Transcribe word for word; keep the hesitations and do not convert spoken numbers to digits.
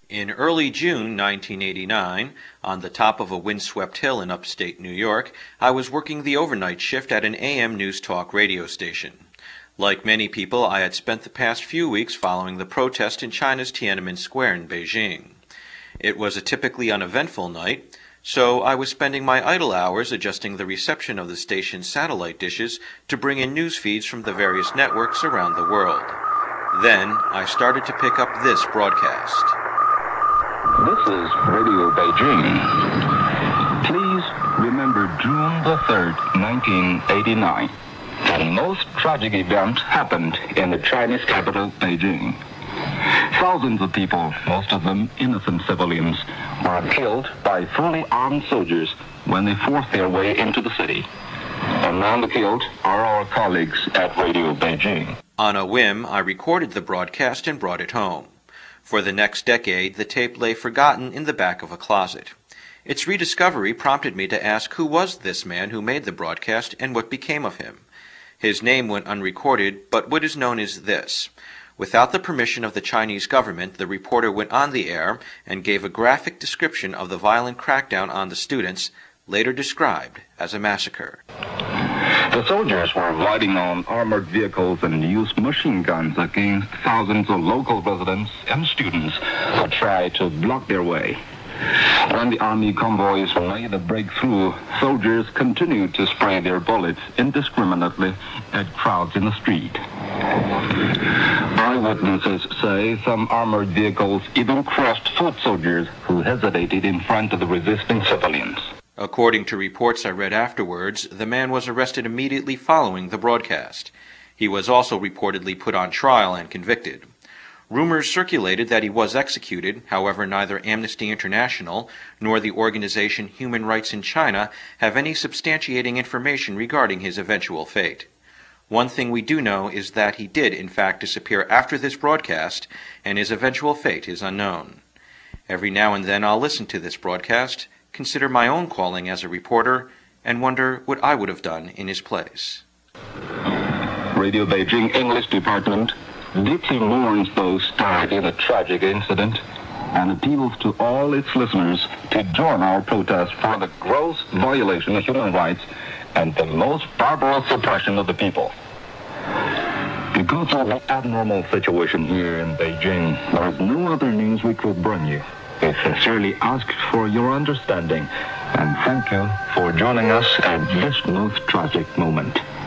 In early June nineteen eighty-nine, on the top of a windswept hill in upstate New York, I was working the overnight shift at an A M news talk radio station. Like many people, I had spent the past few weeks following the protest in China's Tiananmen Square in Beijing. It was a typically uneventful night, so I was spending my idle hours adjusting the reception of the station's satellite dishes to bring in news feeds from the various networks around the world. Then I started to pick up this broadcast. This is Radio Beijing. Please remember June the third, nineteen eighty-nine. The most tragic event happened in the Chinese capital, Beijing. Thousands of people, most of them innocent civilians, were killed by fully armed soldiers when they forced their way into the city. Among the killed are our colleagues at Radio Beijing. On a whim, I recorded the broadcast and brought it home. For the next decade, the tape lay forgotten in the back of a closet. Its rediscovery prompted me to ask who was this man who made the broadcast and what became of him. His name went unrecorded, but what is known is this. Without the permission of the Chinese government, the reporter went on the air and gave a graphic description of the violent crackdown on the students, later described as a massacre. The soldiers were riding on armored vehicles and used machine guns against thousands of local residents and students who tried to block their way. When the army convoys made a breakthrough, soldiers continued to spray their bullets indiscriminately at crowds in the street. Eyewitnesses say some armored vehicles even crushed foot soldiers who hesitated in front of the resisting civilians. According to reports I read afterwards, the man was arrested immediately following the broadcast. He was also reportedly put on trial and convicted. Rumors circulated that he was executed, however neither Amnesty International nor the organization Human Rights in China have any substantiating information regarding his eventual fate. One thing we do know is that he did in fact disappear after this broadcast, and his eventual fate is unknown. Every now and then I'll listen to this broadcast, consider my own calling as a reporter, and wonder what I would have done in his place. Radio Beijing English Department deeply mourns those died in a tragic incident and appeals to all its listeners to join our protest for the gross violation of human rights and the most barbarous suppression of the people. Because of the abnormal situation here in Beijing, there is no other news we could bring you. We sincerely ask for your understanding and thank you for joining us at this most tragic moment.